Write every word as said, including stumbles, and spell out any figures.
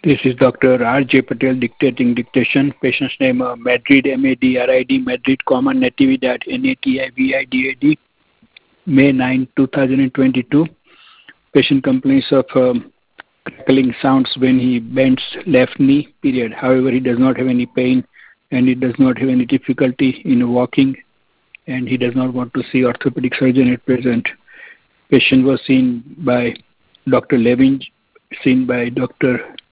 This is Doctor R J Patel dictating dictation. Patient's name uh, Madrid, M A D R I D, Madrid, comma, Natividad, N A T I V I D A D, May ninth, two thousand twenty-two. Patient complains of um, crackling sounds when he bends left knee, period. However, he does not have any pain and he does not have any difficulty in walking, and he does not want to see orthopedic surgeon at present. Patient was seen by Doctor Levin, seen by Doctor